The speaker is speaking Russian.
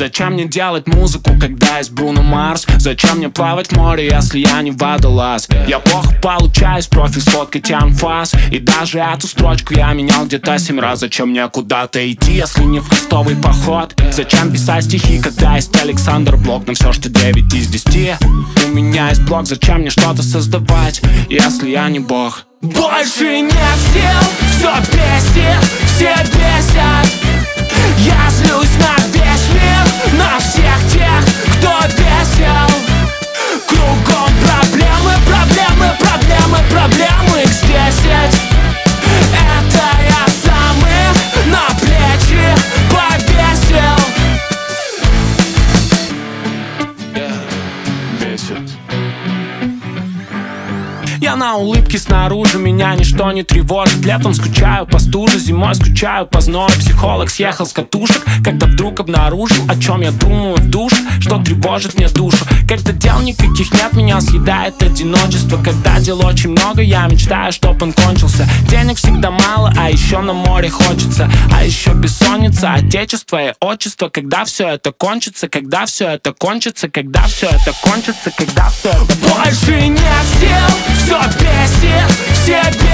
Зачем мне делать музыку, когда есть Бруно Марс? Зачем мне плавать в море, если я не водолаз? Я плохо получаюсь, профиль сфоткать анфас. И даже эту строчку я менял где-то 7 раз. Зачем мне куда-то идти, если не в крестовый поход? Зачем писать стихи, когда есть Александр Блок? На все, что 9 из 10. У меня есть блок, зачем мне что-то создавать, если я не бог? Больше нет сил, все бесит, все бесят. Я злюсь на весь мир, на всех тех, кто бесил. Кругом проблемы, проблемы, проблемы, проблемы, их здесь ведь. Это я сам их на плечи повесил. Бесит. Я на улыбке снаружи, меня ничто не тревожит. Летом скучаю по стуже, зимой скучаю по зною. Психолог съехал с катушек, когда вдруг обнаружил, о чем я думаю в душе, что тревожит мне душу. Когда дел никаких нет, меня съедает одиночество. Когда дел очень много, я мечтаю, чтоб он кончился. Денег всегда мало, а еще на море хочется. А еще бессонница, отечество и отчество. Когда все это кончится, когда все это кончится, когда все это кончится, когда все это... Больше нет сил, все бесит, все бесит.